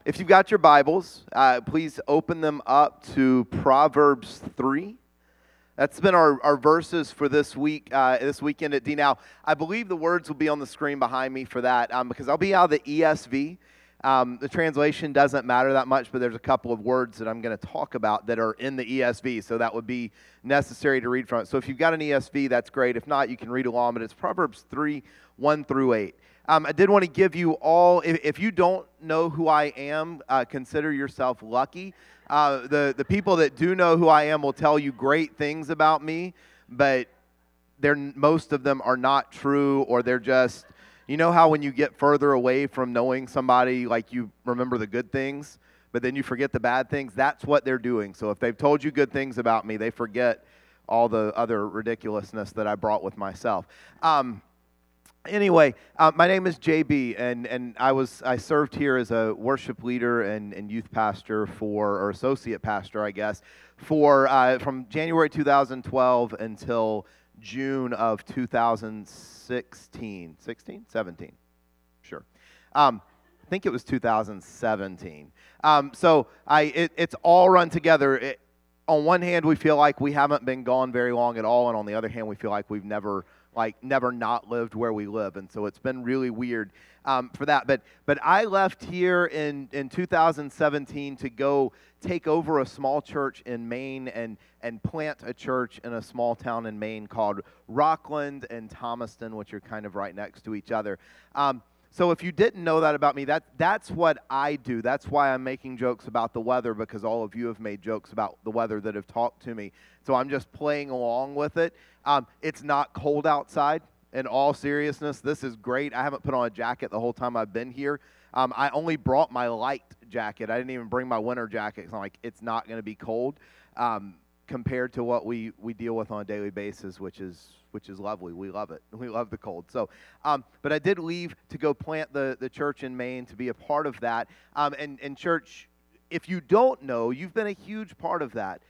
If you've got your Bibles, please open them up to Proverbs 3. That's been our verses for this week, this weekend at D. Now, I believe the words will be on the screen behind me for that because I'll be out of the ESV. The translation doesn't matter that much, but there's a couple of words that I'm going to talk about that are in the ESV, so that would be necessary to read from it. So if you've got an ESV, that's great. If not, you can read along, but it's Proverbs 3, 1 through 8. I did want to give you all, if you don't know who I am, consider yourself lucky. The people that do know who I am will tell you great things about me, but most of them are not true, or they're just, you know how when you get further away from knowing somebody, like you remember the good things, but then you forget the bad things? That's what they're doing. So if they've told you good things about me, they forget all the other ridiculousness that I brought with myself. Anyway, my name is JB, and I served here as a worship leader and youth pastor or associate pastor, I guess, from January 2012 until June of 2016. 17? Sure. I think it was 2017. It's all run together. On one hand, we feel like we haven't been gone very long at all, and on the other hand, we feel like we've never not lived where we live, and so it's been really weird for that. But I left here in 2017 to go take over a small church in Maine and plant a church in a small town in Maine called Rockland and Thomaston, which are kind of right next to each other. So if you didn't know that about me, that's what I do. That's why I'm making jokes about the weather, because all of you have made jokes about the weather that have talked to me. So I'm just playing along with it. It's not cold outside. In all seriousness, this is great. I haven't put on a jacket the whole time I've been here. I only brought my light jacket. I didn't even bring my winter jacket because I'm like, it's not going to be cold compared to what we deal with on a daily basis, which is lovely. We love it. We love the cold. So, but I did leave to go plant the church in Maine to be a part of that. And church, if you don't know, you've been a huge part of that.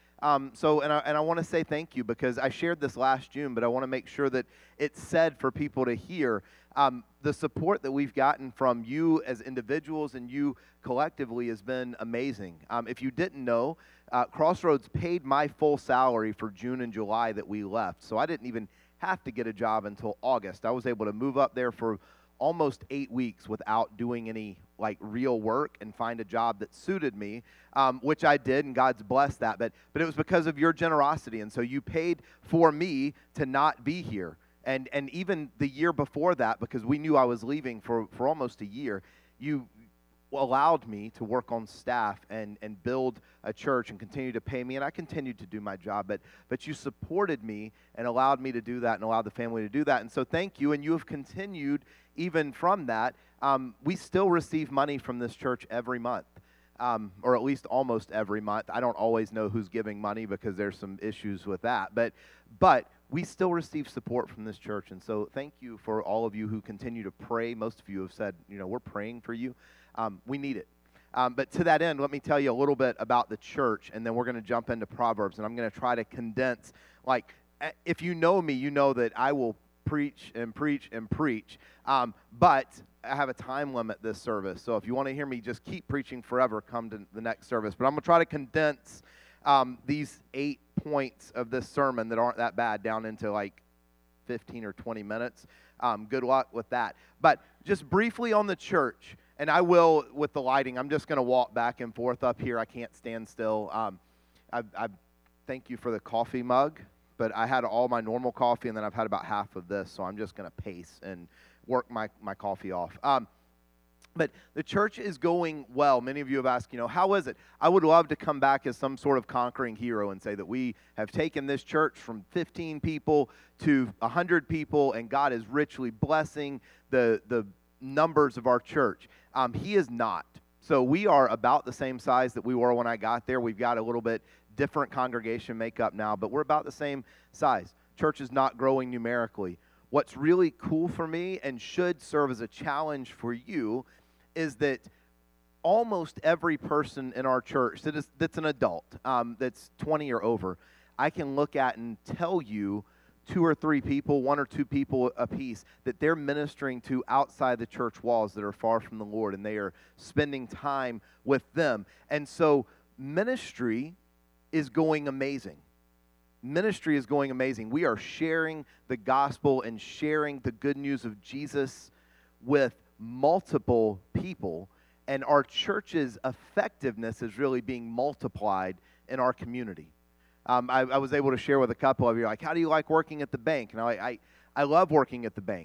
I want to say thank you, because I shared this last June, but I want to make sure that it's said for people to hear. The support that we've gotten from you as individuals and you collectively has been amazing. If you didn't know, Crossroads paid my full salary for June and July that we left, so I didn't even have to get a job until August. I was able to move up there for almost 8 weeks without doing any real work and find a job that suited me, which I did, and God's blessed that. But it was because of your generosity, and so you paid for me to not be here. And even the year before that, because we knew I was leaving for almost a year, you allowed me to work on staff and build a church and continue to pay me, and I continued to do my job, but you supported me and allowed me to do that and allowed the family to do that, and so thank you, and you have continued even from that. We still receive money from this church every month, or at least almost every month. I don't always know who's giving money because there's some issues with that, but we still receive support from this church, and so thank you for all of you who continue to pray. Most of you have said, we're praying for you. We need it. But to that end, let me tell you a little bit about the church, and then we're going to jump into Proverbs, and I'm going to try to condense. If you know me, you know that I will preach and preach and preach, but I have a time limit this service, so if you want to hear me just keep preaching forever, come to the next service. But I'm going to try to condense these 8 points of this sermon that aren't that bad down into 15 or 20 minutes. Good luck with that. But just briefly on the church, and I will, with the lighting, I'm just going to walk back and forth up here. I can't stand still. I thank you for the coffee mug, but I had all my normal coffee, and then I've had about half of this, so I'm just going to pace and work my coffee off. But the church is going well. Many of you have asked, how is it? I would love to come back as some sort of conquering hero and say that we have taken this church from 15 people to 100 people, and God is richly blessing the numbers of our church. He is not. So we are about the same size that we were when I got there. We've got a little bit different congregation makeup now, but we're about the same size. Church is not growing numerically. What's really cool for me and should serve as a challenge for you is that almost every person in our church that's an adult, that's 20 or over, I can look at and tell you 2 or 3 people, 1 or 2 people apiece, that they're ministering to outside the church walls that are far from the Lord, and they are spending time with them. And so ministry is going amazing. Ministry is going amazing. We are sharing the gospel and sharing the good news of Jesus with multiple people, and our church's effectiveness is really being multiplied in our community. I was able to share with a couple of you, like, how do you like working at the bank? And I love working at the bank.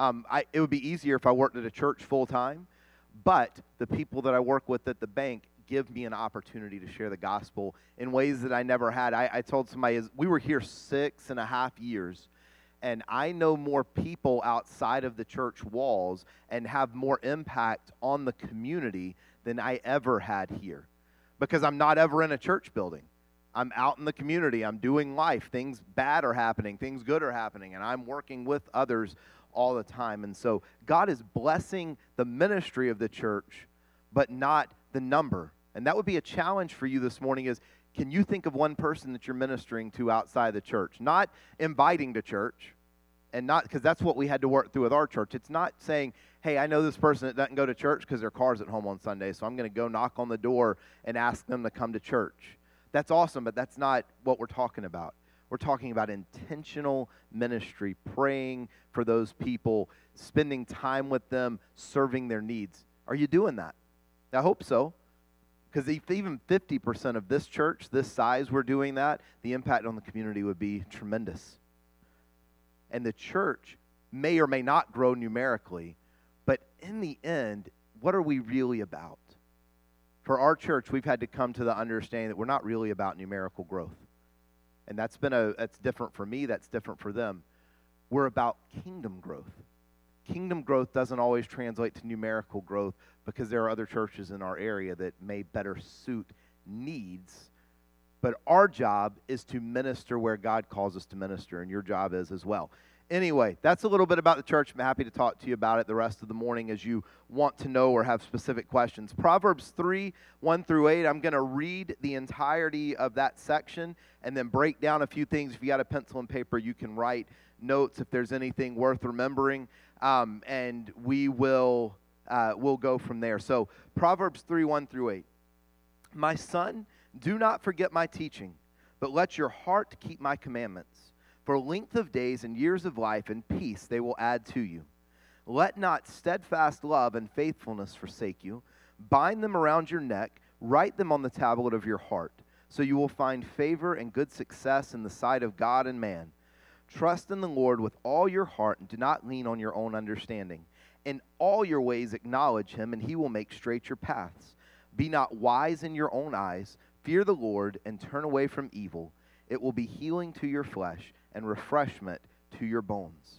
It would be easier if I worked at a church full time, but the people that I work with at the bank give me an opportunity to share the gospel in ways that I never had. I told somebody, we were here 6.5 years, and I know more people outside of the church walls and have more impact on the community than I ever had here, because I'm not ever in a church building. I'm out in the community. I'm doing life. Things bad are happening. Things good are happening, and I'm working with others all the time. And so God is blessing the ministry of the church, but not the number. And that would be a challenge for you this morning is, can you think of one person that you're ministering to outside the church? Not inviting to church, and not, because that's what we had to work through with our church. It's not saying, hey, I know this person that doesn't go to church because their car's at home on Sunday, so I'm going to go knock on the door and ask them to come to church. That's awesome, but that's not what we're talking about. We're talking about intentional ministry, praying for those people, spending time with them, serving their needs. Are you doing that? I hope so. Because if even 50% of this church, this size, we're doing that, the impact on the community would be tremendous. And the church may or may not grow numerically, but in the end, what are we really about? For our church, we've had to come to the understanding that we're not really about numerical growth. And that's different for me, that's different for them. We're about kingdom growth. Kingdom growth doesn't always translate to numerical growth, because there are other churches in our area that may better suit needs. But our job is to minister where God calls us to minister, and your job is as well. Anyway, that's a little bit about the church. I'm happy to talk to you about it the rest of the morning as you want to know or have specific questions. Proverbs 3, 1 through 8, I'm going to read the entirety of that section and then break down a few things. If you got a pencil and paper, you can write notes if there's anything worth remembering, and we'll go from there. So Proverbs 3, 1 through 8. My son, do not forget my teaching, but let your heart keep my commandments. For length of days and years of life and peace they will add to you. Let not steadfast love and faithfulness forsake you. Bind them around your neck, write them on the tablet of your heart, so you will find favor and good success in the sight of God and man. Trust in the Lord with all your heart and do not lean on your own understanding. In all your ways acknowledge him, and he will make straight your paths. Be not wise in your own eyes. Fear the Lord and turn away from evil. It will be healing to your flesh and refreshment to your bones.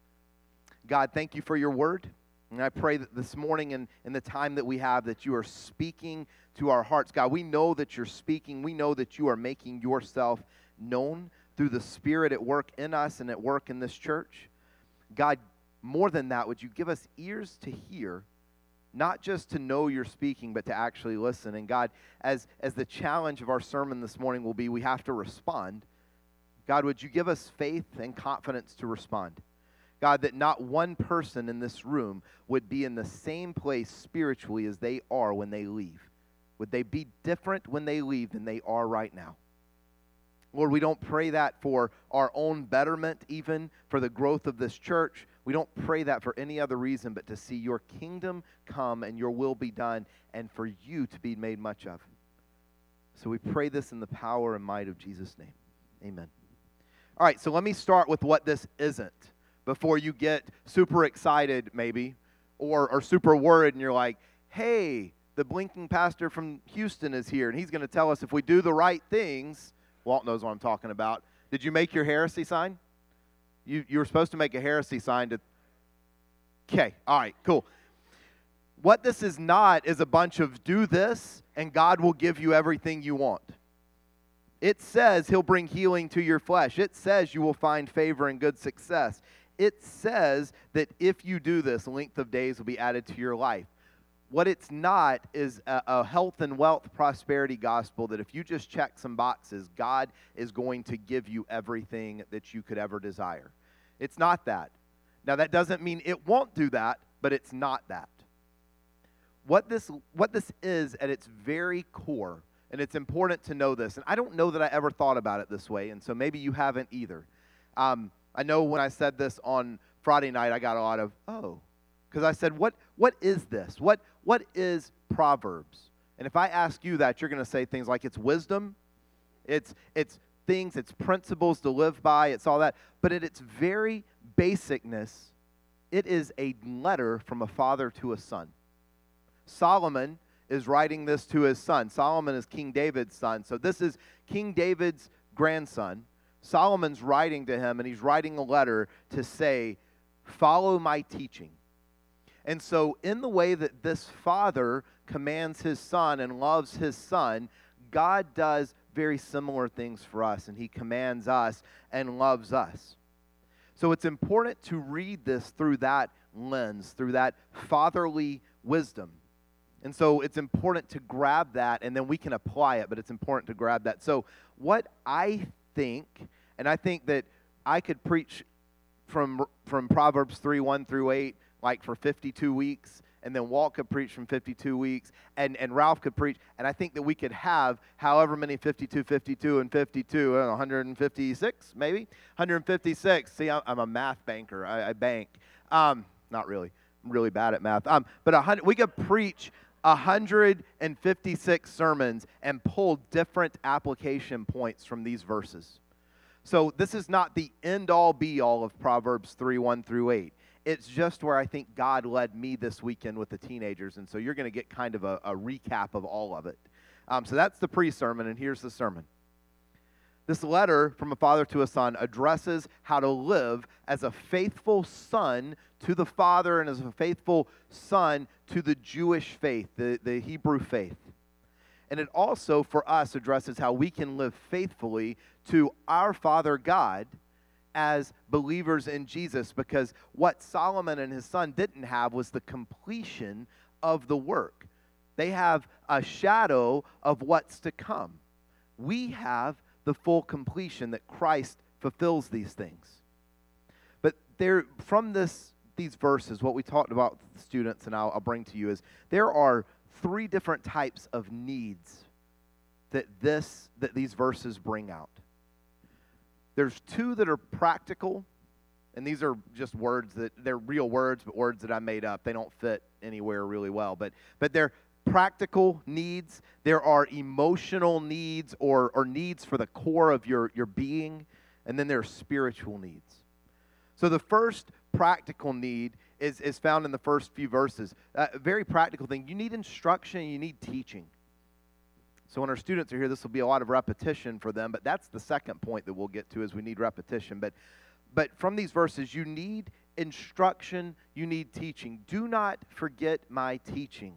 God, thank you for your word. And I pray that this morning and in the time that we have, that you are speaking to our hearts. God, we know that you're speaking. We know that you are making yourself known through the Spirit at work in us and at work in this church. God, more than that, would you give us ears to hear, not just to know you're speaking, but to actually listen. And God, as the challenge of our sermon this morning will be, we have to respond. God, would you give us faith and confidence to respond? God, that not one person in this room would be in the same place spiritually as they are when they leave. Would they be different when they leave than they are right now? Lord, we don't pray that for our own betterment, even for the growth of this church. We don't pray that for any other reason but to see your kingdom come and your will be done and for you to be made much of. So we pray this in the power and might of Jesus' name. Amen. All right, so let me start with what this isn't before you get super excited maybe or super worried and you're like, hey, the blinking pastor from Houston is here and he's going to tell us if we do the right things. Walt knows what I'm talking about. Did you make your heresy sign? You were supposed to make a heresy sign to... Okay, all right, cool. What this is not is a bunch of do this and God will give you everything you want. It says he'll bring healing to your flesh. It says you will find favor and good success. It says that if you do this, a length of days will be added to your life. What it's not is a health and wealth prosperity gospel that if you just check some boxes, God is going to give you everything that you could ever desire. It's not that. Now, that doesn't mean it won't do that, but it's not that. What this is at its very core, and it's important to know this, and I don't know that I ever thought about it this way, and so maybe you haven't either. I know when I said this on Friday night, I got a lot of, oh, because I said, what is this? What is Proverbs? And if I ask you that, you're going to say things like it's wisdom, it's things, it's principles to live by, it's all that. But at its very basicness, it is a letter from a father to a son. Solomon is writing this to his son. Solomon is King David's son. So this is King David's grandson. Solomon's writing to him, and he's writing a letter to say, follow my teaching. And so in the way that this father commands his son and loves his son, God does very similar things for us, and he commands us and loves us. So it's important to read this through that lens, through that fatherly wisdom. And so it's important to grab that, and then we can apply it, but it's important to grab that. So what I think, and I think that I could preach from Proverbs 3:1-8, like for 52 weeks, and then Walt could preach from 52 weeks, and Ralph could preach, and I think that we could have however many 52, 52, and 52, 156 maybe? 156. See, I'm a math banker. I bank. Not really. I'm really bad at math. But we could preach 156 sermons and pull different application points from these verses. So this is not the end-all, be-all of Proverbs 3:1-8. It's just where I think God led me this weekend with the teenagers, and so you're going to get kind of a recap of all of it. So that's the pre-sermon, and here's the sermon. This letter from a father to a son addresses how to live as a faithful son to the Father and as a faithful son to the Jewish faith, the Hebrew faith. And it also, for us, addresses how we can live faithfully to our Father God as believers in Jesus, because what Solomon and his son didn't have was the completion of the work. They have a shadow of what's to come. We have the full completion that Christ fulfills these things. But there, from these verses, what we talked about with the students, and I'll bring to you, is there are 3 different types of needs that these verses bring out. There's 2 that are practical, and these are just words they're real words, but words that I made up. They don't fit anywhere really well, but they're practical needs. There are emotional needs or needs for the core of your being, and then there are spiritual needs. So the first practical need is found in the first few verses. A very practical thing. You need instruction, you need teaching. So when our students are here, this will be a lot of repetition for them, but that's the second point that we'll get to, is we need repetition. But from these verses, you need instruction, you need teaching. Do not forget my teaching.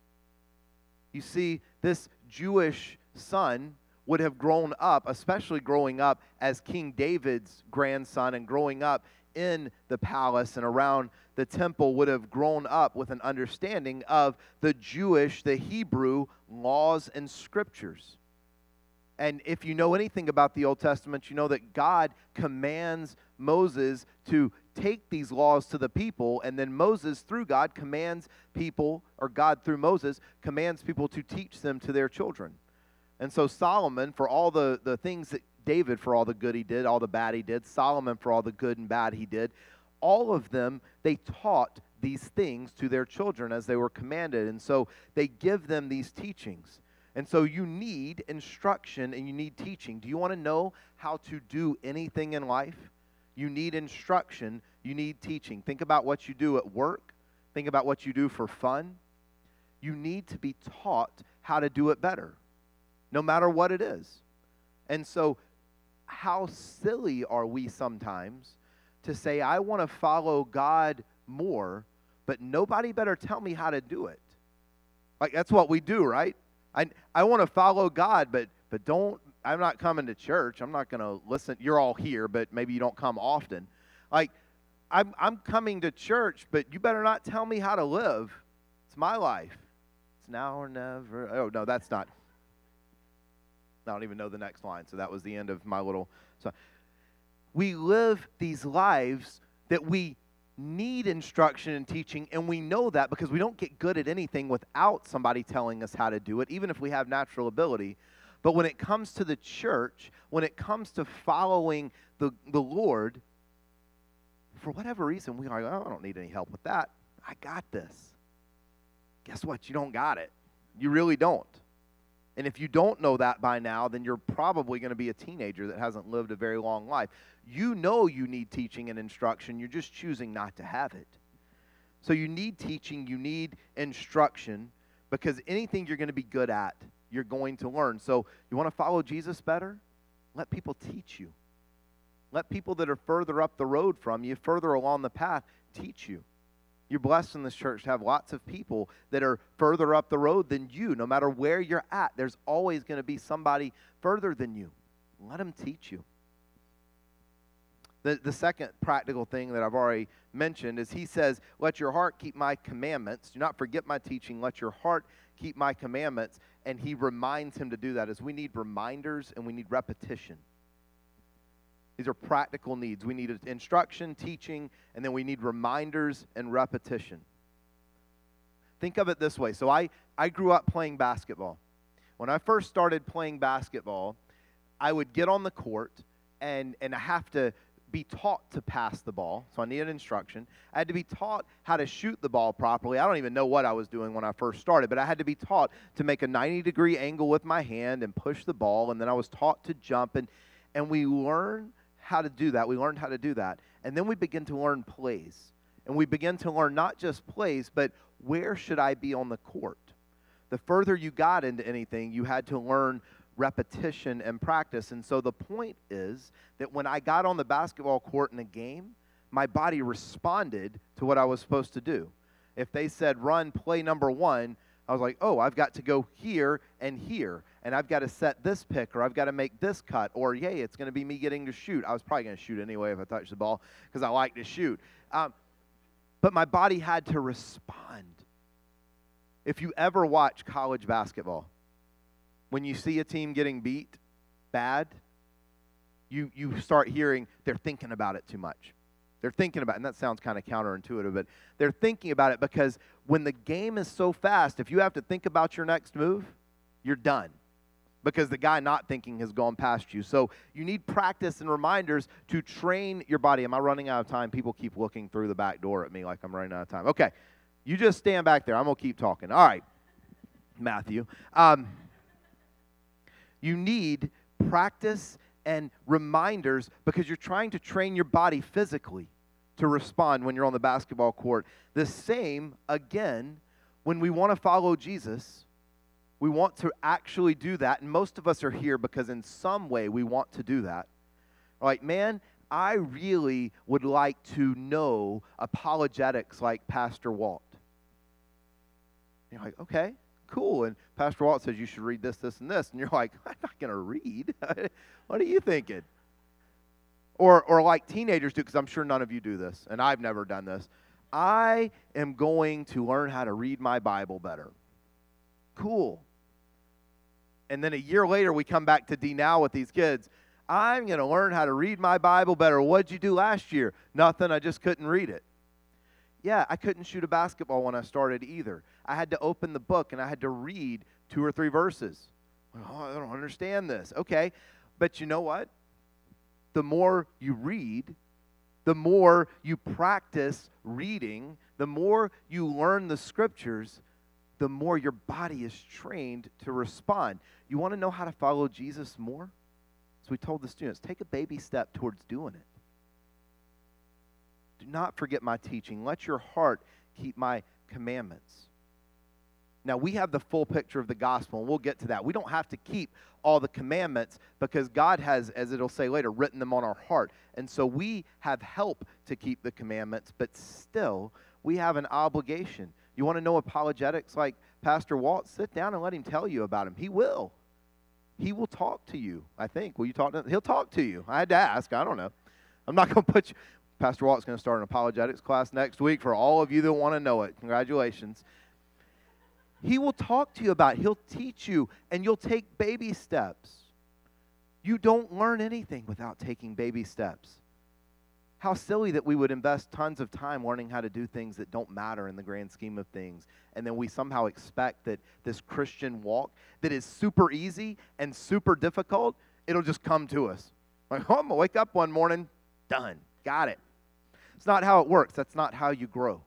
You see, this Jewish son would have grown up, especially growing up as King David's grandson and growing up in the palace and around the temple, would have grown up with an understanding of the Jewish, the Hebrew laws and scriptures. And if you know anything about the Old Testament, you know that God commands Moses to take these laws to the people, and then Moses, through God, commands people, or God through Moses, commands people to teach them to their children. And so Solomon, for all the things that David, for all the good he did, all the bad he did, Solomon, for all the good and bad he did, all of them, they taught these things to their children as they were commanded. And so they give them these teachings. And so you need instruction and you need teaching. Do you want to know how to do anything in life? You need instruction, you need teaching. Think about what you do at work. Think about what you do for fun. You need to be taught how to do it better, no matter what it is. And so how silly are we sometimes to say, I want to follow God more, but nobody better tell me how to do it. Like, that's what we do, right? I want to follow God, but I'm not coming to church. I'm not going to listen. You're all here, but maybe you don't come often. Like, I'm coming to church, but you better not tell me how to live. It's my life. It's now or never. Oh, no, that's not. I don't even know the next line, so that was the end of my little. So we live these lives that we need instruction and teaching, and we know that because we don't get good at anything without somebody telling us how to do it, even if we have natural ability. But when it comes to the church, when it comes to following the Lord, for whatever reason, we are like, oh, I don't need any help with that. I got this. Guess what? You don't got it. You really don't. And if you don't know that by now, then you're probably going to be a teenager that hasn't lived a very long life. You know you need teaching and instruction. You're just choosing not to have it. So you need teaching. You need instruction, because anything you're going to be good at, you're going to learn. So you want to follow Jesus better? Let people teach you. Let people that are further up the road from you, further along the path, teach you. You're blessed in this church to have lots of people that are further up the road than you. No matter where you're at, there's always going to be somebody further than you. Let them teach you. The second practical thing that I've already mentioned is he says, let your heart keep my commandments. Do not forget my teaching. Let your heart keep my commandments. And he reminds him to do that, as we need reminders and we need repetition. These are practical needs. We need instruction, teaching, and then we need reminders and repetition. Think of it this way. So I grew up playing basketball. When I first started playing basketball, I would get on the court, and I have to be taught to pass the ball. So I needed instruction. I had to be taught how to shoot the ball properly. I don't even know what I was doing when I first started, but I had to be taught to make a 90-degree angle with my hand and push the ball, and then I was taught to jump, and we learn how to do that. We learned how to do that. And then we begin to learn plays. And we begin to learn not just plays, but where should I be on the court? The further you got into anything, you had to learn repetition and practice. And so the point is that when I got on the basketball court in a game, my body responded to what I was supposed to do. If they said run play number 1, I was like, oh, I've got to go here, and I've got to set this pick, or I've got to make this cut, or yay, it's going to be me getting to shoot. I was probably going to shoot anyway if I touched the ball, because I like to shoot. But my body had to respond. If you ever watch college basketball, when you see a team getting beat bad, you start hearing they're thinking about it too much. They're thinking about it, and that sounds kind of counterintuitive, but they're thinking about it because when the game is so fast, if you have to think about your next move, you're done because the guy not thinking has gone past you. So you need practice and reminders to train your body. Am I running out of time? People keep looking through the back door at me like I'm running out of time. Okay, you just stand back there. I'm going to keep talking. All right, Matthew. You need practice and reminders because you're trying to train your body physically to respond when you're on the basketball court. The same, again, when we want to follow Jesus, we want to actually do that, and most of us are here because in some way we want to do that. Like, man, I really would like to know apologetics like Pastor Walt. And you're like, okay, cool. And Pastor Walt says you should read this, this, and this. And you're like, I'm not going to read. What are you thinking? Or like teenagers do, because I'm sure none of you do this, and I've never done this. I am going to learn how to read my Bible better. Cool. And then a year later, we come back to D Now with these kids. I'm going to learn how to read my Bible better. What'd you do last year? Nothing. I just couldn't read it. Yeah, I couldn't shoot a basketball when I started either. I had to open the book, and I had to read 2 or 3 verses. Oh, I don't understand this. Okay, but you know what? The more you read, the more you practice reading, the more you learn the scriptures, the more your body is trained to respond. You want to know how to follow Jesus more? So we told the students, take a baby step towards doing it. Do not forget my teaching. Let your heart keep my commandments. Now, we have the full picture of the gospel, and we'll get to that. We don't have to keep all the commandments because God has, as it'll say later, written them on our heart. And so we have help to keep the commandments, but still, we have an obligation. You want to know apologetics like Pastor Walt? Sit down and let him tell you about him. He will. He will talk to you, I think. Will you talk to him? He'll talk to you. I had to ask. I don't know. I'm not going to put you. Pastor Walt's going to start an apologetics class next week for all of you that want to know it. Congratulations. He will talk to you about it. He'll teach you, and you'll take baby steps. You don't learn anything without taking baby steps. How silly that we would invest tons of time learning how to do things that don't matter in the grand scheme of things. And then we somehow expect that this Christian walk that is super easy and super difficult, it'll just come to us. Like, oh, I'm going to wake up one morning, done, got it. It's not how it works. That's not how you grow.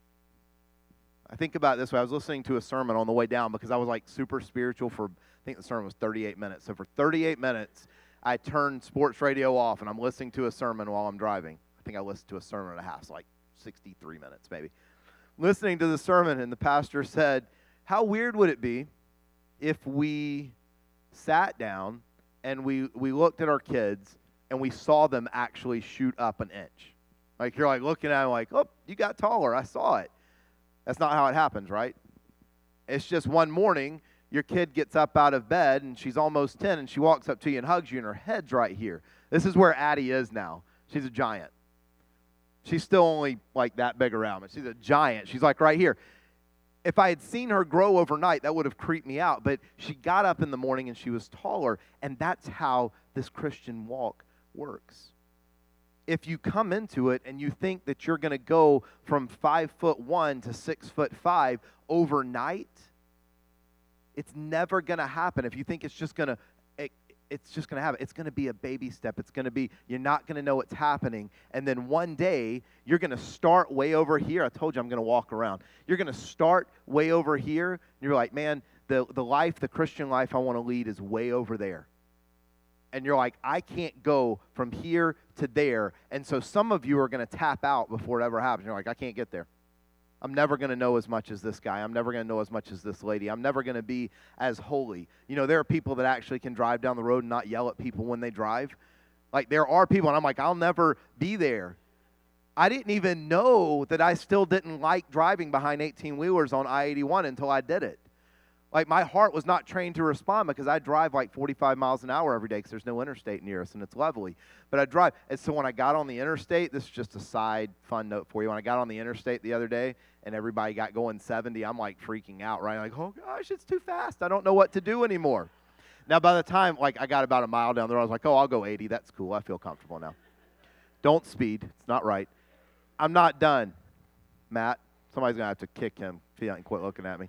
I think about it this way. I was listening to a sermon on the way down because I was like super spiritual for, I think the sermon was 38 minutes. So for 38 minutes, I turned sports radio off and I'm listening to a sermon while I'm driving. I think I listened to a sermon and a half, so like 63 minutes maybe. Listening to the sermon, and the pastor said, how weird would it be if we sat down and we looked at our kids and we saw them actually shoot up an inch? Like, you're like looking at them like, oh, you got taller. I saw it. That's not how it happens, right? It's just one morning, your kid gets up out of bed, and she's almost 10, and she walks up to you and hugs you, and her head's right here. This is where Addie is now. She's a giant. She's still only like that big around, but she's a giant. She's like right here. If I had seen her grow overnight, that would have creeped me out. But she got up in the morning, and she was taller, and that's how this Christian walk works. If you come into it and you think that you're going to go from 5'1" to 6'5" overnight, it's never going to happen. If you think it's just going to happen, it's going to be a baby step. It's going to be, you're not going to know what's happening. And then one day, you're going to start way over here. I told you I'm going to walk around. You're going to start way over here. And you're like, man, the Christian life I want to lead is way over there. And you're like, I can't go from here to there. And so some of you are going to tap out before it ever happens. You're like, I can't get there. I'm never going to know as much as this guy. I'm never going to know as much as this lady. I'm never going to be as holy. You know, there are people that actually can drive down the road and not yell at people when they drive. Like, there are people, and I'm like, I'll never be there. I didn't even know that I still didn't like driving behind 18-wheelers on I-81 until I did it. Like, my heart was not trained to respond because I drive like 45 miles an hour every day because there's no interstate near us, and it's lovely. But I drive. And so when I got on the interstate, this is just a side fun note for you. When I got on the interstate the other day and everybody got going 70, I'm like freaking out, right? Like, oh, gosh, it's too fast. I don't know what to do anymore. Now, by the time, like, I got about a mile down the road, I was like, oh, I'll go 80. That's cool. I feel comfortable now. Don't speed. It's not right. I'm not done, Matt. Somebody's going to have to kick him if he doesn't quit looking at me.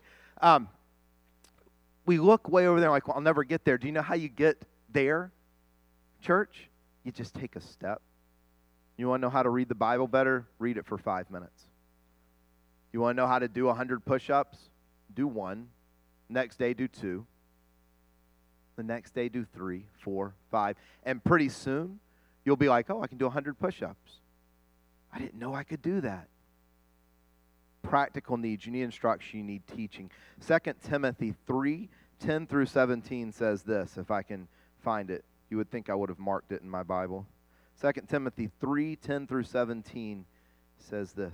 We look way over there like, well, I'll never get there. Do you know how you get there, church? You just take a step. You want to know how to read the Bible better? Read it for 5 minutes. You want to know how to do 100 push-ups? Do 1. Next day, do 2. The next day, do 3, 4, 5. And pretty soon, you'll be like, oh, I can do 100 push-ups. I didn't know I could do that. Practical needs. You need instruction. You need teaching. 2 Timothy 3:10 through 17 says this, if I can find it. You would think I would have marked it in my Bible. 2 Timothy 3:10 through 17 says this.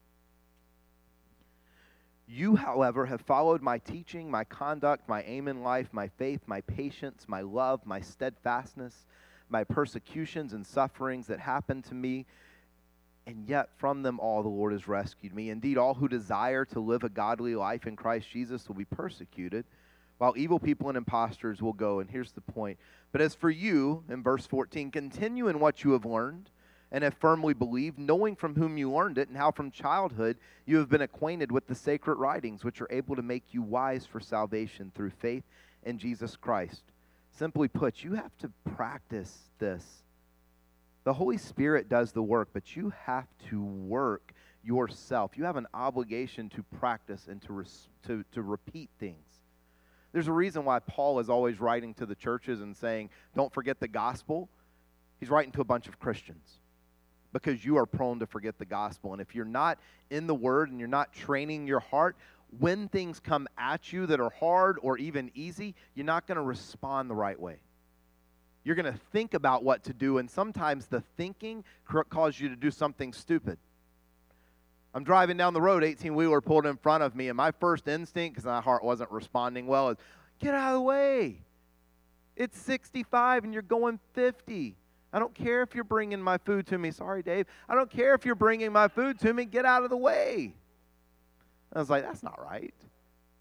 You, however, have followed my teaching, my conduct, my aim in life, my faith, my patience, my love, my steadfastness, my persecutions and sufferings that happened to me, and yet from them all the Lord has rescued me. Indeed, all who desire to live a godly life in Christ Jesus will be persecuted, while evil people and impostors will go. And here's the point. But as for you, in verse 14, continue in what you have learned and have firmly believed, knowing from whom you learned it, and how from childhood you have been acquainted with the sacred writings, which are able to make you wise for salvation through faith in Jesus Christ. Simply put, you have to practice this. The Holy Spirit does the work, but you have to work yourself. You have an obligation to practice and to repeat things. There's a reason why Paul is always writing to the churches and saying, don't forget the gospel. He's writing to a bunch of Christians because you are prone to forget the gospel. And if you're not in the Word and you're not training your heart, when things come at you that are hard or even easy, you're not going to respond the right way. You're going to think about what to do, and sometimes the thinking causes you to do something stupid. I'm driving down the road, 18-wheeler pulled in front of me, and my first instinct, because my heart wasn't responding well, is get out of the way. It's 65 and you're going 50. I don't care if you're bringing my food to me. Sorry, Dave. I don't care if you're bringing my food to me. Get out of the way. I was like, that's not right.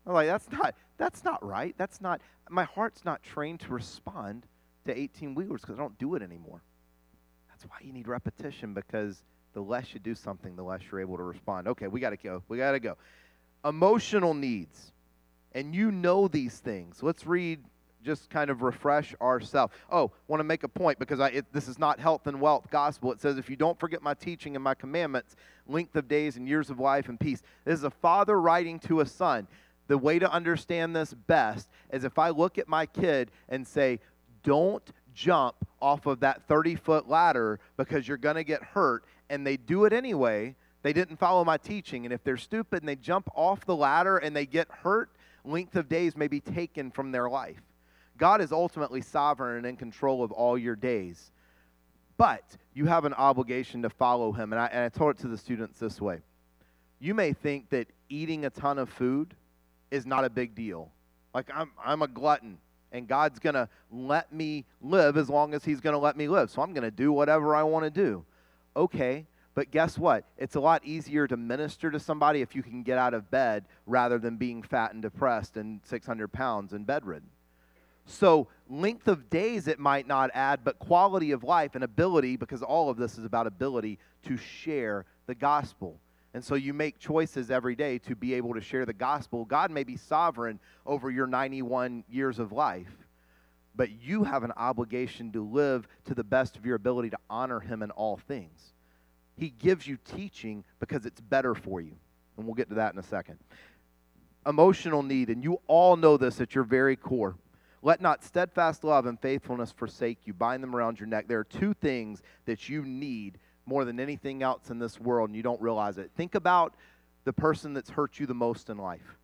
I'm like, that's not right. My heart's not trained to respond to 18-wheelers because I don't do it anymore. That's why you need repetition, because the less you do something, the less you're able to respond. Okay, we got to go. We got to go. Emotional needs. And you know these things. Let's read, just kind of refresh ourselves. Oh, want to make a point, because this is not health and wealth gospel. It says, if you don't forget my teaching and my commandments, length of days and years of life and peace. This is a father writing to a son. The way to understand this best is if I look at my kid and say, don't jump off of that 30-foot ladder because you're going to get hurt, and they do it anyway. They didn't follow my teaching. And if they're stupid and they jump off the ladder and they get hurt, length of days may be taken from their life. God is ultimately sovereign and in control of all your days. But you have an obligation to follow him. And I told it to the students this way. You may think that eating a ton of food is not a big deal. Like, I'm a glutton, and God's going to let me live as long as he's going to let me live. So I'm going to do whatever I want to do. Okay, but guess what? It's a lot easier to minister to somebody if you can get out of bed rather than being fat and depressed and 600 pounds and bedridden. So length of days it might not add, but quality of life and ability, because all of this is about ability to share the gospel. And so you make choices every day to be able to share the gospel. God may be sovereign over your 91 years of life, but you have an obligation to live to the best of your ability to honor him in all things. He gives you teaching because it's better for you. And we'll get to that in a second. Emotional need, and you all know this at your very core. Let not steadfast love and faithfulness forsake you. Bind them around your neck. There are two things that you need more than anything else in this world, and you don't realize it. Think about the person that's hurt you the most in life.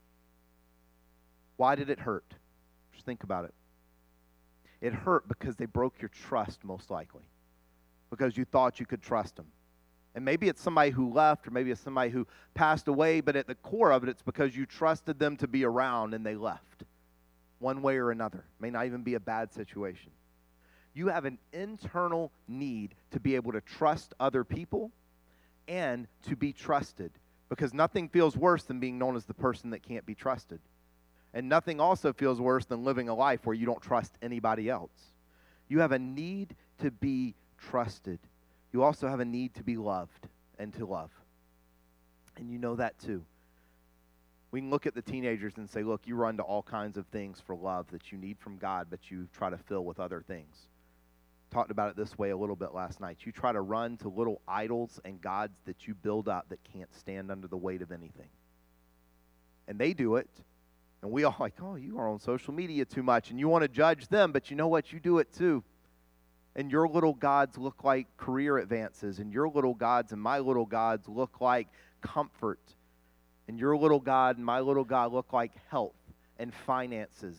Why did it hurt? Just think about it. It hurt because they broke your trust, most likely, because you thought you could trust them. And maybe it's somebody who left, or maybe it's somebody who passed away, but at the core of it, it's because you trusted them to be around and they left one way or another. It may not even be a bad situation. You have an internal need to be able to trust other people and to be trusted, because nothing feels worse than being known as the person that can't be trusted. And nothing also feels worse than living a life where you don't trust anybody else. You have a need to be trusted. You also have a need to be loved and to love. And you know that too. We can look at the teenagers and say, look, you run to all kinds of things for love that you need from God, but you try to fill with other things. Talked about it this way a little bit last night. You try to run to little idols and gods that you build up that can't stand under the weight of anything. And they do it. And we all like, oh, you are on social media too much, and you want to judge them, but you know what? You do it too. And your little gods look like career advances, and your little gods and my little gods look like comfort, and your little god and my little god look like health and finances.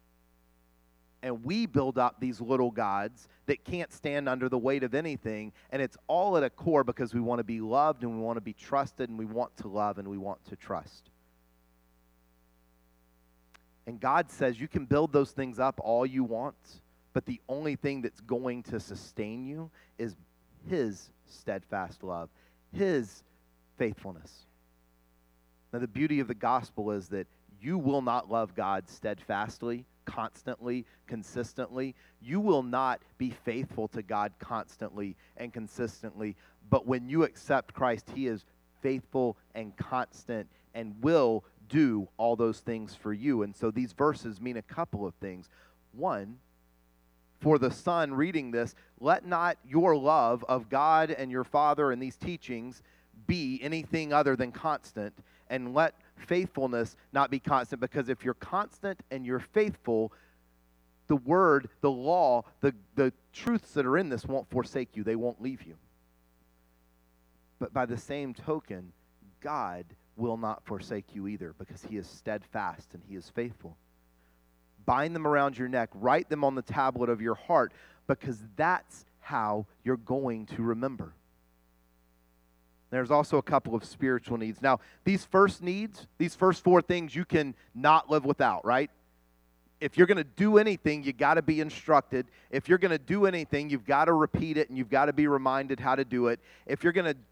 And we build up these little gods that can't stand under the weight of anything, and it's all at a core because we want to be loved and we want to be trusted and we want to love and we want to trust. And God says you can build those things up all you want, but the only thing that's going to sustain you is his steadfast love, his faithfulness. Now, the beauty of the gospel is that you will not love God steadfastly, constantly, consistently. You will not be faithful to God constantly and consistently. But when you accept Christ, he is faithful and constant and will do all those things for you. And so these verses mean a couple of things. One, for the son reading this, let not your love of God and your Father and these teachings be anything other than constant, and let faithfulness not be constant, because if you're constant and you're faithful, the word, the law, the truths that are in this won't forsake you. They won't leave you. But by the same token, God will not forsake you either, because he is steadfast and he is faithful. Bind them around your neck. Write them on the tablet of your heart, because that's how you're going to remember. There's also a couple of spiritual needs. Now, these first needs, these first four things you can not live without, right? If you're going to do anything, you got to be instructed. If you're going to do anything, you've got to repeat it and you've got to be reminded how to do it. If you're going to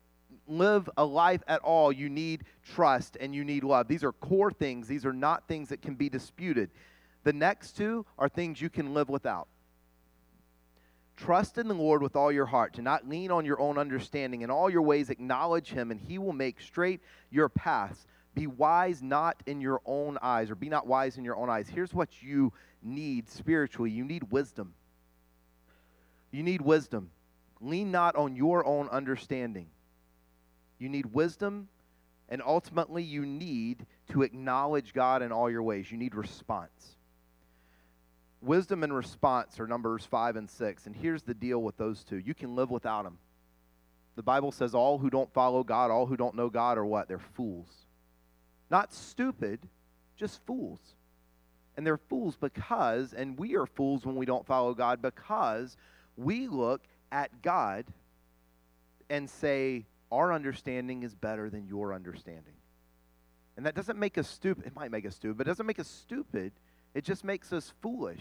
live a life at all, you need trust and you need love. These are core things. These are not things that can be disputed. The next two are things you can live without. Trust in the Lord with all your heart. Do not lean on your own understanding. In all your ways acknowledge him, and he will make straight your paths. Be wise not in your own eyes, or be not wise in your own eyes. Here's what you need spiritually. You need wisdom. You need wisdom. Lean not on your own understanding. You need wisdom, and ultimately you need to acknowledge God in all your ways. You need response. Wisdom and response are Numbers 5 and 6, and here's the deal with those two. You can live without them. The Bible says all who don't follow God, all who don't know God are what? They're fools. Not stupid, just fools. And they're fools because, and we are fools when we don't follow God, because we look at God and say, our understanding is better than your understanding. And that doesn't make us stupid. It might make us stupid, but it doesn't make us stupid. It just makes us foolish.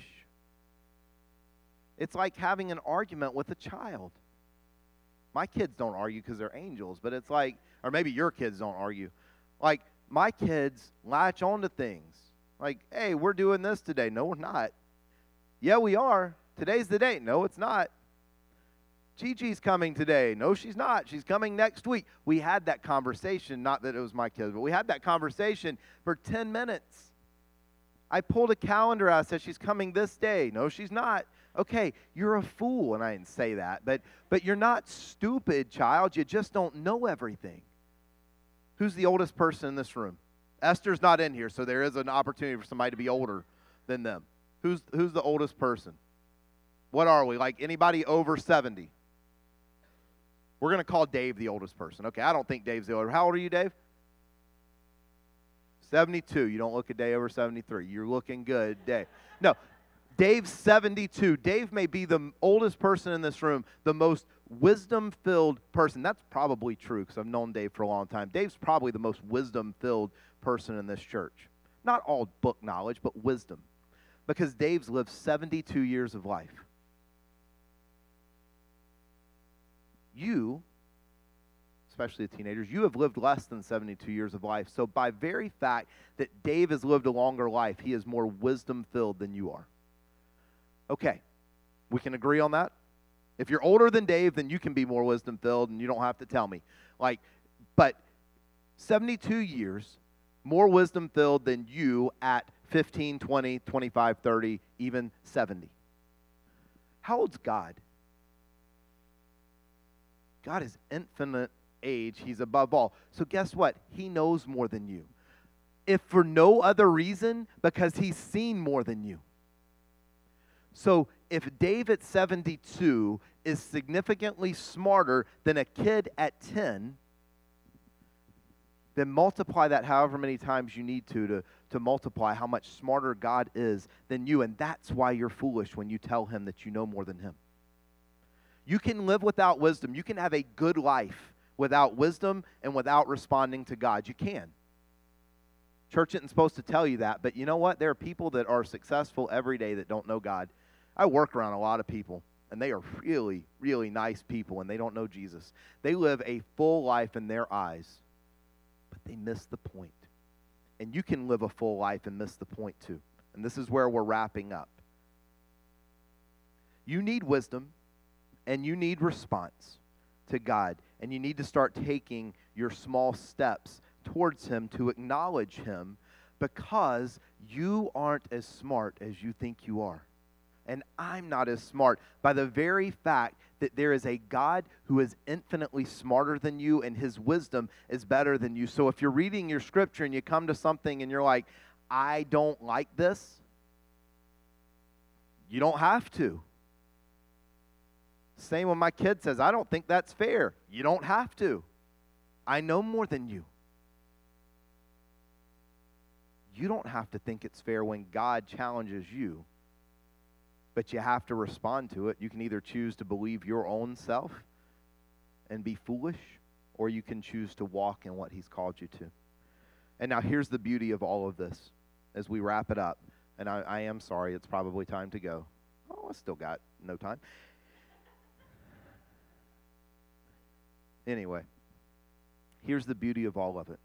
It's like having an argument with a child. My kids don't argue because they're angels, but it's like, or maybe your kids don't argue. Like, my kids latch on to things. Like, hey, we're doing this today. No, we're not. Yeah, we are. Today's the day. No, it's not. Gigi's coming today. No, she's not. She's coming next week. We had that conversation, not that it was my kids, but we had that conversation for 10 minutes. I pulled a calendar out, said she's coming this day. No, she's not. Okay, you're a fool, and I didn't say that, but you're not stupid, child. You just don't know everything. Who's the oldest person in this room? Esther's not in here, so there is an opportunity for somebody to be older than them. Who's the oldest person? What are we, like anybody over 70? We're going to call Dave the oldest person. Okay, I don't think Dave's the oldest. How old are you, Dave? 72. You don't look a day over 73. You're looking good, Dave. No, Dave's 72. Dave may be the oldest person in this room, the most wisdom-filled person. That's probably true because I've known Dave for a long time. Dave's probably the most wisdom-filled person in this church. Not all book knowledge, but wisdom. Because Dave's lived 72 years of life. You, especially the teenagers, you have lived less than 72 years of life. So by very fact that Dave has lived a longer life, he is more wisdom-filled than you are. Okay, we can agree on that? If you're older than Dave, then you can be more wisdom-filled, and you don't have to tell me. But 72 years, more wisdom-filled than you at 15, 20, 25, 30, even 70. How old's God? God is infinite age. He's above all. So guess what? He knows more than you. If for no other reason, because he's seen more than you. So if Dave at 72 is significantly smarter than a kid at 10, then multiply that however many times you need to multiply how much smarter God is than you. And that's why you're foolish when you tell him that you know more than him. You can live without wisdom. You can have a good life without wisdom and without responding to God. You can. Church isn't supposed to tell you that, but you know what? There are people that are successful every day that don't know God. I work around a lot of people, and they are really, really nice people, and they don't know Jesus. They live a full life in their eyes, but they miss the point. And you can live a full life and miss the point too. And this is where we're wrapping up. You need wisdom, and you need response to God, and you need to start taking your small steps towards him to acknowledge him, because you aren't as smart as you think you are. And I'm not as smart by the very fact that there is a God who is infinitely smarter than you, and his wisdom is better than you. So if you're reading your scripture and you come to something and you're like, I don't like this, you don't have to. Same when my kid says, I don't think that's fair. You don't have to. I know more than you. You don't have to think it's fair when God challenges you, but you have to respond to it. You can either choose to believe your own self and be foolish, or you can choose to walk in what he's called you to. And now here's the beauty of all of this as we wrap it up. And I am sorry, it's probably time to go. Oh, I still got no time. Anyway, Here's the beauty of all of it.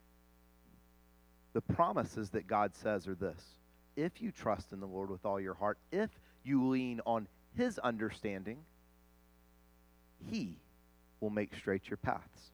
The promises that God says are this: if you trust in the Lord with all your heart, if you lean on His understanding, He will make straight your paths.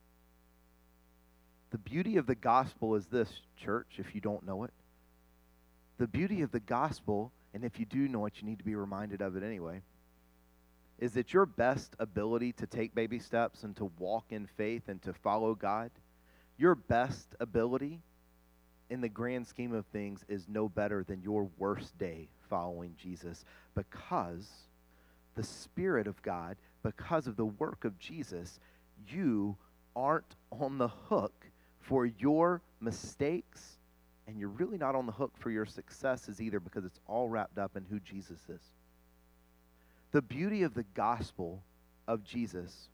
The beauty of the gospel is this, church, if you don't know it. The beauty of the gospel, and if you do know it, you need to be reminded of it anyway, is that your best ability to take baby steps and to walk in faith and to follow God, your best ability in the grand scheme of things is no better than your worst day following Jesus, because the Spirit of God, because of the work of Jesus, you aren't on the hook for your mistakes, and you're really not on the hook for your successes either, because it's all wrapped up in who Jesus is. The beauty of the gospel of Jesus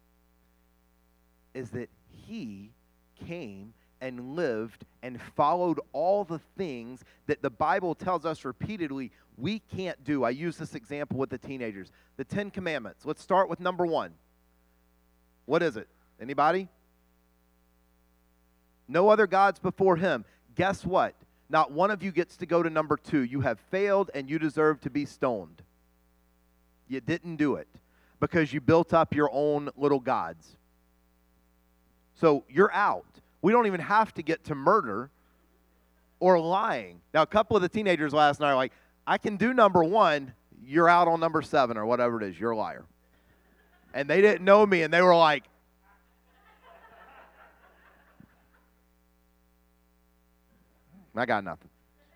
is that He came and lived and followed all the things that the Bible tells us repeatedly we can't do. I use this example with the teenagers. The 10 Commandments. Let's start with number 1. What is it? Anybody? No other gods before Him. Guess what? Not one of you gets to go to number 2. You have failed and you deserve to be stoned. You didn't do it because you built up your own little gods. So you're out. We don't even have to get to murder or lying. Now, a couple of the teenagers last night are like, I can do number 1. You're out on number 7 or whatever it is. You're a liar. And they didn't know me, and they were like, I got nothing.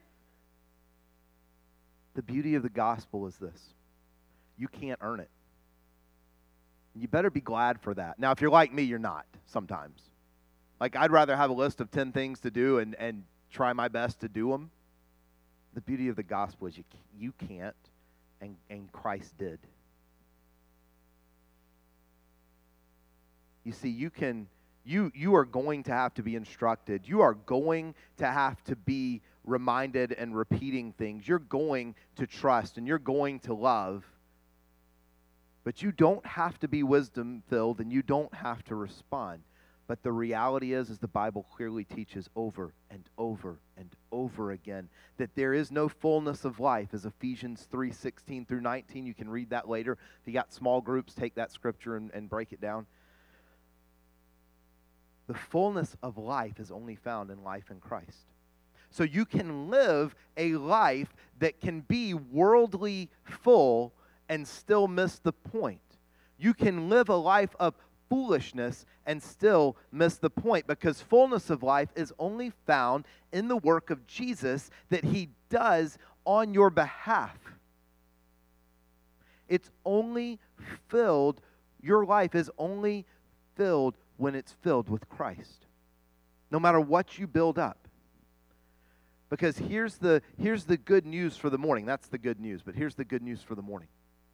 The beauty of the gospel is this: you can't earn it. You better be glad for that. Now, if you're like me, you're not sometimes. Like, I'd rather have a list of 10 things to do and try my best to do them. The beauty of the gospel is you can't, and Christ did. You see, you are going to have to be instructed. You are going to have to be reminded and repeating things. You're going to trust and you're going to love. But you don't have to be wisdom-filled and you don't have to respond. But the reality is the Bible clearly teaches over and over and over again that there is no fullness of life, as Ephesians 3:16 through 19. You can read that later. If you got small groups, take that scripture and break it down. The fullness of life is only found in life in Christ. So you can live a life that can be worldly full and still miss the point. You can live a life of foolishness and still miss the point, because fullness of life is only found in the work of Jesus that He does on your behalf. It's only filled, your life is only filled when it's filled with Christ. No matter what you build up. Because here's the good news for the morning. That's the good news, but here's the good news for the morning.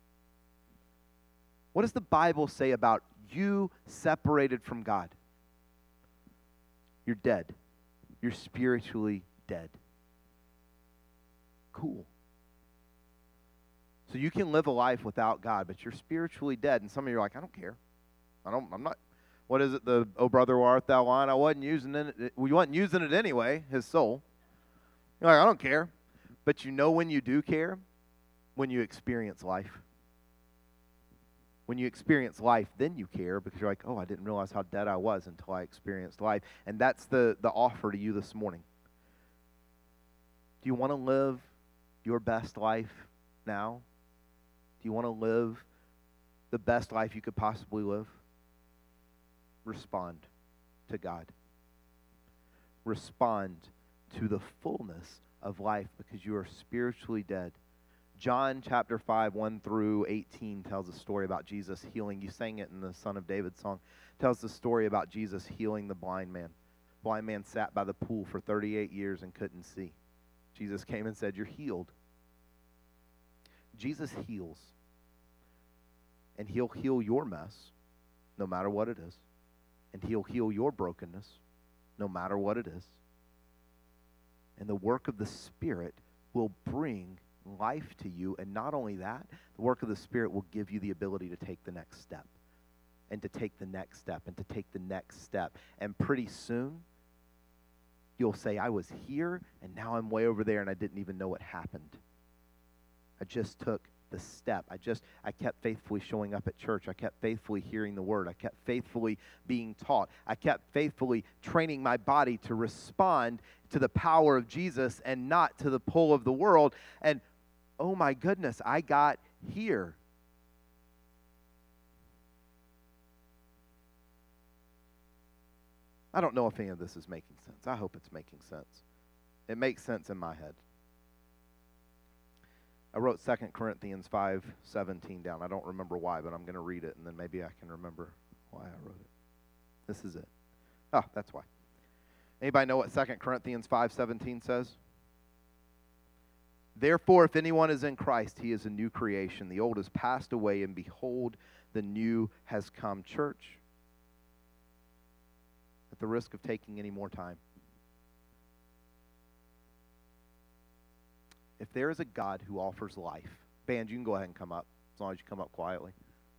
What does the Bible say about you separated from God? You're dead. You're spiritually dead. Cool. So you can live a life without God, but you're spiritually dead. And some of you are like, I don't care. I'm not. What is it? The "Oh brother, where art thou" line? I wasn't using it. Well, you wasn't using it anyway. His soul. You're like, I don't care. But you know when you do care? When you experience life. When you experience life, then you care, because you're like, oh, I didn't realize how dead I was until I experienced life. And that's the offer to you this morning. Do you want to live your best life now? Do you want to live the best life you could possibly live? Respond to God. Respond to the fullness of life, because you are spiritually dead. John chapter 5, 1 through 18 tells a story about Jesus healing. You sang it in the Son of David song. Tells the story about Jesus healing the blind man. Blind man sat by the pool for 38 years and couldn't see. Jesus came and said, you're healed. Jesus heals. And He'll heal your mess, no matter what it is. And He'll heal your brokenness, no matter what it is. And the work of the Spirit will bring life to you. And not only that, the work of the Spirit will give you the ability to take the next step. and to take the next step and to take the next step. And pretty soon, you'll say, I was here, and now I'm way over there, and I didn't even know what happened. I just took the step. I kept faithfully showing up at church. I kept faithfully hearing the word. I kept faithfully being taught. I kept faithfully training my body to respond to the power of Jesus and not to the pull of the world. And oh my goodness, I got here. I don't know if any of this is making sense. I hope it's making sense. It makes sense in my head. I wrote 2 Corinthians 5:17 down. I don't remember why, but I'm going to read it, and then maybe I can remember why I wrote it. This is it. Oh, that's why. Anybody know what 2 Corinthians 5:17 says? Therefore, if anyone is in Christ, he is a new creation. The old has passed away, and behold, the new has come. Church, at the risk of taking any more time, if there is a God who offers life, band, you can go ahead and come up, as long as you come up quietly.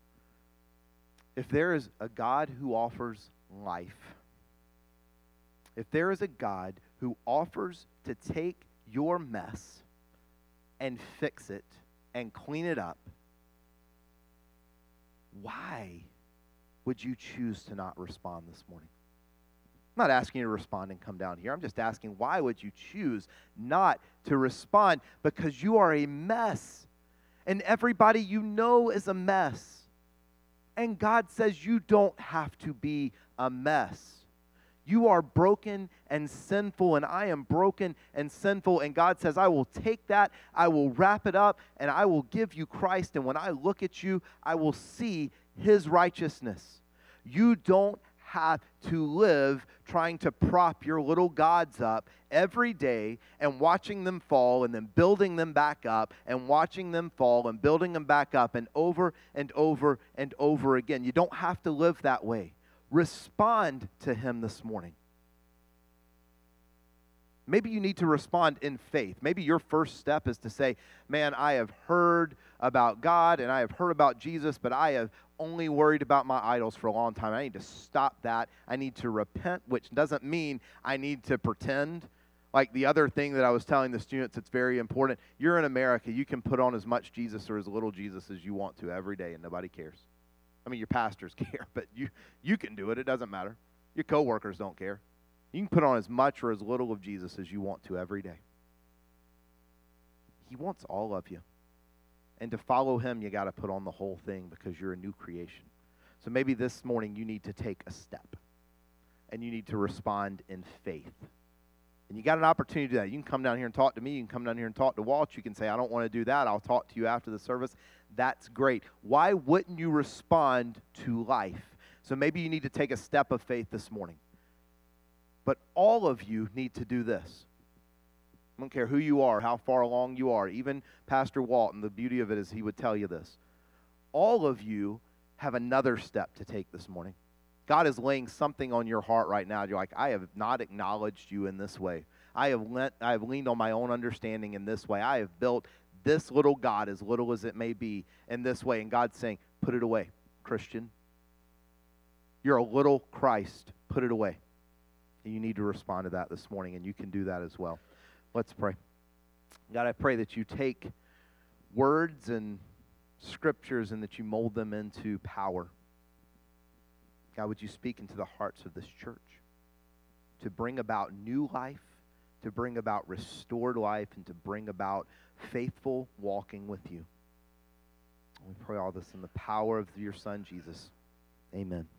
If there is a God who offers life, if there is a God who offers to take your mess and fix it and clean it up, why would you choose to not respond this morning? I'm not asking you to respond and come down here. I'm just asking, why would you choose not to respond? Because you are a mess. And everybody you know is a mess. And God says you don't have to be a mess. You are broken and sinful, and I am broken and sinful. And God says, I will take that, I will wrap it up, and I will give you Christ. And when I look at you, I will see His righteousness. You don't have to live trying to prop your little gods up every day and watching them fall and then building them back up and watching them fall and building them back up and over and over and over again. You don't have to live that way. Respond to Him this morning. Maybe you need to respond in faith. Maybe your first step is to say, man, I have heard about God and I have heard about Jesus, but I have only worried about my idols for a long time. I need to stop that. I need to repent, which doesn't mean I need to pretend. Like the other thing that I was telling the students, it's very important. You're in America. You can put on as much Jesus or as little Jesus as you want to every day, and nobody cares. I mean, your pastors care, but you can do it. It doesn't matter. Your coworkers don't care. You can put on as much or as little of Jesus as you want to every day. He wants all of you. And to follow Him, you got to put on the whole thing because you're a new creation. So maybe this morning you need to take a step and you need to respond in faith. And you got an opportunity to do that. You can come down here and talk to me. You can come down here and talk to Walt. You can say, I don't want to do that. I'll talk to you after the service. That's great. Why wouldn't you respond to life? So maybe you need to take a step of faith this morning. But all of you need to do this. I don't care who you are, how far along you are. Even Pastor Walton, the beauty of it is he would tell you this. All of you have another step to take this morning. God is laying something on your heart right now. You're like, I have not acknowledged you in this way. I have leaned on my own understanding in this way. I have built this little God, as little as it may be, in this way. And God's saying, put it away, Christian. You're a little Christ. Put it away. And you need to respond to that this morning, and you can do that as well. Let's pray. God, I pray that you take words and scriptures and that you mold them into power. God, would you speak into the hearts of this church to bring about new life, to bring about restored life, and to bring about faithful walking with you. We pray all this in the power of your Son, Jesus. Amen.